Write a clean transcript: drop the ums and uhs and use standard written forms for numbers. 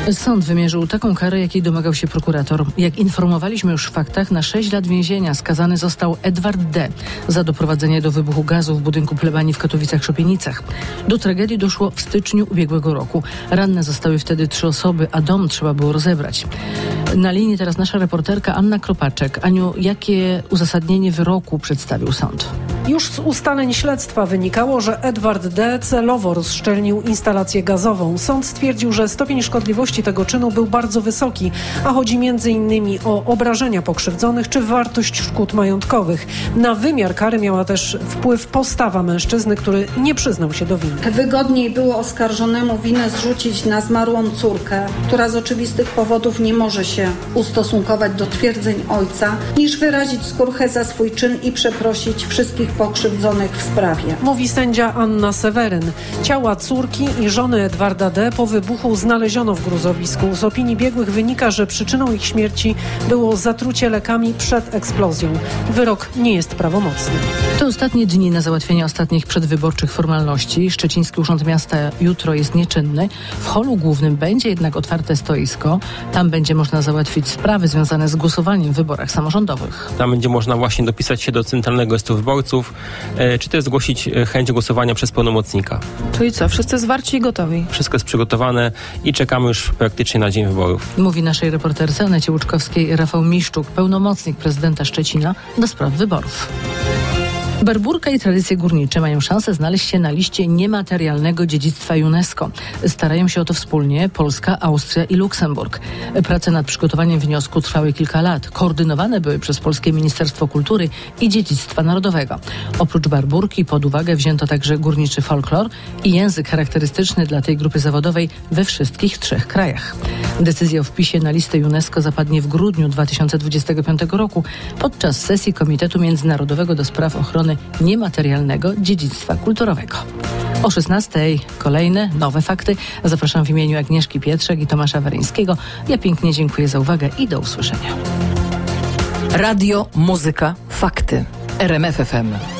Sąd wymierzył taką karę, jakiej domagał się prokurator. Jak informowaliśmy już w faktach, na 6 lat więzienia skazany został Edward D. za doprowadzenie do wybuchu gazu w budynku plebanii w Katowicach-Szopienicach. Do tragedii doszło w styczniu ubiegłego roku. Ranne zostały wtedy 3 osoby, a dom trzeba było rozebrać. Na linii teraz nasza reporterka Anna Kropaczek. Aniu, jakie uzasadnienie wyroku przedstawił sąd? Już z ustaleń śledztwa wynikało, że Edward D. celowo rozszczelnił instalację gazową. Sąd stwierdził, że stopień szkodliwości tego czynu był bardzo wysoki, a chodzi m.in. o obrażenia pokrzywdzonych czy wartość szkód majątkowych. Na wymiar kary miała też wpływ postawa mężczyzny, który nie przyznał się do winy. Wygodniej było oskarżonemu winę zrzucić na zmarłą córkę, która z oczywistych powodów nie może się ustosunkować do twierdzeń ojca, niż wyrazić skruchę za swój czyn i przeprosić wszystkich pokrzywdzonych w sprawie. Mówi sędzia Anna Seweryn. Ciała córki i żony Edwarda D. po wybuchu znaleziono w gruzowisku. Z opinii biegłych wynika, że przyczyną ich śmierci było zatrucie lekami przed eksplozją. Wyrok nie jest prawomocny. To ostatnie dni na załatwienie ostatnich przedwyborczych formalności. Szczeciński Urząd Miasta jutro jest nieczynny. W holu głównym będzie jednak otwarte stoisko. Tam będzie można załatwić sprawy związane z głosowaniem w wyborach samorządowych. Tam będzie można właśnie dopisać się do Centralnego Rejestru Wyborców, czy też zgłosić chęć głosowania przez pełnomocnika. Czyli co, wszyscy zwarci i gotowi? Wszystko jest przygotowane i czekamy już praktycznie na dzień wyborów. Mówi naszej reporterce Anecie Łuczkowskiej Rafał Miszczuk, pełnomocnik prezydenta Szczecina do spraw wyborów. Barburka i tradycje górnicze mają szansę znaleźć się na liście niematerialnego dziedzictwa UNESCO. Starają się o to wspólnie Polska, Austria i Luksemburg. Prace nad przygotowaniem wniosku trwały kilka lat. Koordynowane były przez Polskie Ministerstwo Kultury i Dziedzictwa Narodowego. Oprócz barburki pod uwagę wzięto także górniczy folklor i język charakterystyczny dla tej grupy zawodowej we wszystkich 3 krajach. Decyzja o wpisie na listę UNESCO zapadnie w grudniu 2025 roku podczas sesji Komitetu Międzynarodowego do Spraw Ochrony Niematerialnego Dziedzictwa Kulturowego. O 16:00 kolejne, nowe fakty. Zapraszam w imieniu Agnieszki Pietrzak i Tomasza Weryńskiego. Ja pięknie dziękuję za uwagę i do usłyszenia. Radio, muzyka, fakty. RMF FM.